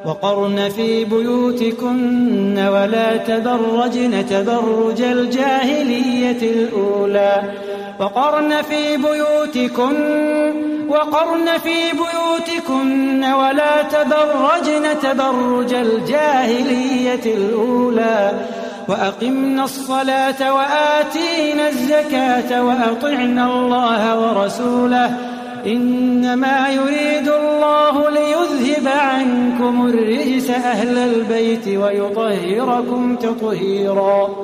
وقرن في بيوتكن ولا تبرجن تبرج الجاهلية الأولى وقرن في بيوتكن ولا تبرجن تبرج الجاهلية الأولى وأقمنا الصلاة وآتينا الزكاة وأطعنا الله ورسوله إنما يريد الله ليذهب عنكم الرجس أهل البيت ويطهركم تطهيرا.